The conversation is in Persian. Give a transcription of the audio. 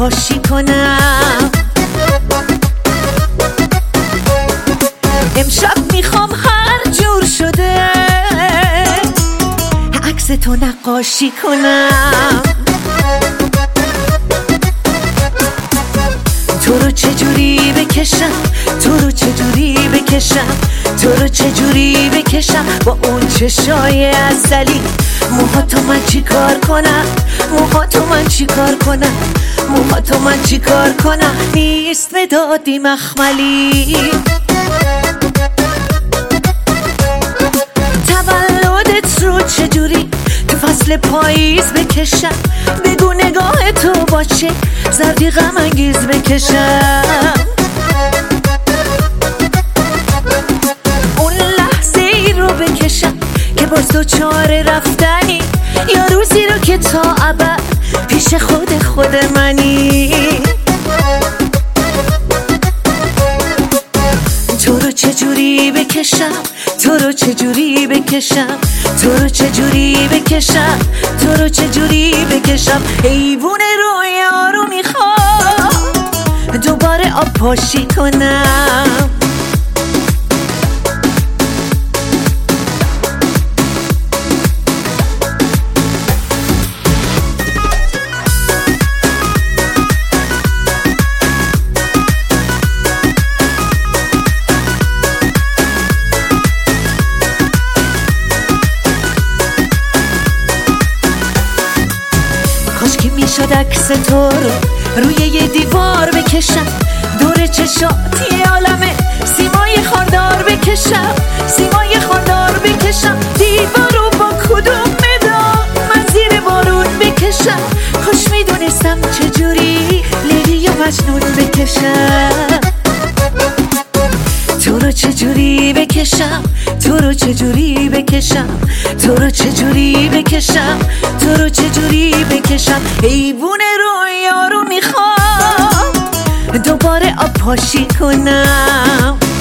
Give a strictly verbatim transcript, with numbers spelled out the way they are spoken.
پاشی کنم. امشب میخوام هر جور شده عکس تو نقاشی کنم. تو رو چجوری بکشم، تو رو چجوری بکشم، تو رو چجوری بکشم با اون چشای عسلی. موهاتو من چی کار کنم، موهاتو من چی کار کنم، موهاتو من چی کار کنم. نیست مدادی مخملی. تولدت رو چجوری تو فصل پاییز بکشم، بگو نگاه تو باشه زردی غم انگیز بکشم. اون لحظه ای رو بکشم که باز تو چاره رفتنی، یا روزی رو که تا ابد پیش خود خود منی. تو رو چجوری بکشم، تو رو چجوری بکشم، تو رو چجوری بکشم، تو رو چجوری بکشم. حیوون رویا رو میخوام دوباره آب پاشی کنم. کاش که میشد عکس تو رو روی یه دیوار بکشم، دور چشاتی عالمه سیمای خاردار بکشم، سیمای خاردار بکشم. دیوار رو با کدوم مداد من زیر بارون بکشم. کاش میدونستم چجوری لیلی و مجنون بکشم. تو رو چجوری بکشم، تو رو چجوری بکشم، تو رو چجوری بکشم، تو رو چجوری بکشم. حیوون رویا رو میخوام دوباره آب پاشی کنم.